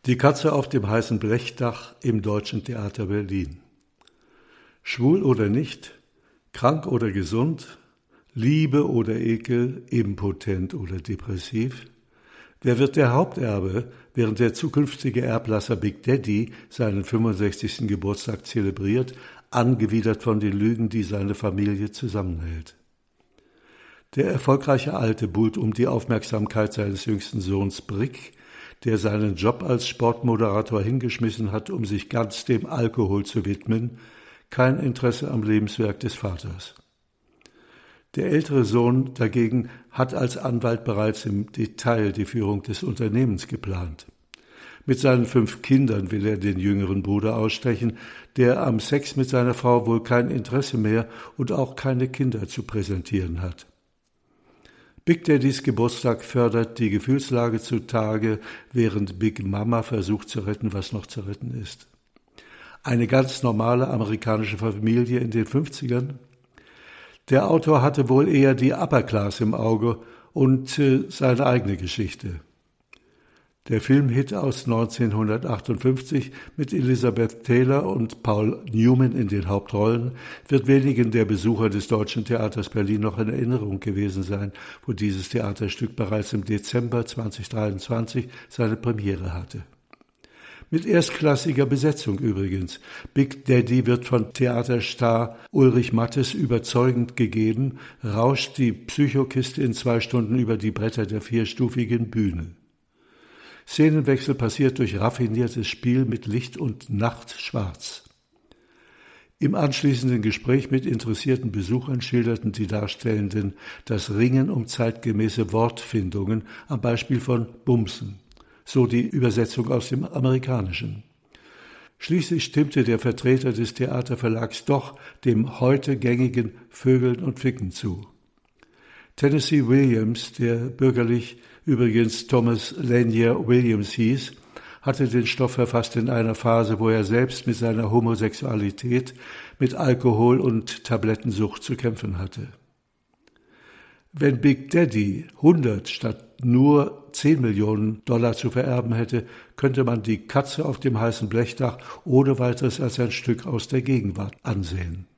Die Katze auf dem heißen Blechdach im Deutschen Theater Berlin. Schwul oder nicht, krank oder gesund, Liebe oder Ekel, impotent oder depressiv? Wer wird der Haupterbe, während der zukünftige Erblasser Big Daddy seinen 65. Geburtstag zelebriert, angewidert von den Lügen, die seine Familie zusammenhält? Der erfolgreiche Alte buhlt um die Aufmerksamkeit seines jüngsten Sohns Brick, der seinen Job als Sportmoderator hingeschmissen hat, um sich ganz dem Alkohol zu widmen, kein Interesse am Lebenswerk des Vaters. Der ältere Sohn dagegen hat als Anwalt bereits im Detail die Führung des Unternehmens geplant. Mit seinen 5 Kindern will er den jüngeren Bruder ausstechen, der am Sex mit seiner Frau wohl kein Interesse mehr und auch keine Kinder zu präsentieren hat. Big Daddys Geburtstag fördert die Gefühlslage zutage, während Big Mama versucht zu retten, was noch zu retten ist. Eine ganz normale amerikanische Familie in den 50ern? Der Autor hatte wohl eher die Upper Class im Auge und seine eigene Geschichte. Der Filmhit aus 1958 mit Elizabeth Taylor und Paul Newman in den Hauptrollen wird wenigen der Besucher des Deutschen Theaters Berlin noch in Erinnerung gewesen sein, wo dieses Theaterstück bereits im Dezember 2023 seine Premiere hatte. Mit erstklassiger Besetzung übrigens. Big Daddy wird von Theaterstar Ulrich Mattes überzeugend gegeben, rauscht die Psychokiste in 2 Stunden über die Bretter der 4-stufigen Bühne. Szenenwechsel passiert durch raffiniertes Spiel mit Licht und Nachtschwarz. Im anschließenden Gespräch mit interessierten Besuchern schilderten die Darstellenden das Ringen um zeitgemäße Wortfindungen am Beispiel von Bumsen, so die Übersetzung aus dem Amerikanischen. Schließlich stimmte der Vertreter des Theaterverlags doch dem heute gängigen Vögeln und Ficken zu. Tennessee Williams, der bürgerlich übrigens Thomas Lanier Williams hieß, hatte den Stoff verfasst in einer Phase, wo er selbst mit seiner Homosexualität, mit Alkohol und Tablettensucht zu kämpfen hatte. Wenn Big Daddy 100 statt nur 10 Millionen Dollar zu vererben hätte, könnte man die Katze auf dem heißen Blechdach ohne weiteres als ein Stück aus der Gegenwart ansehen.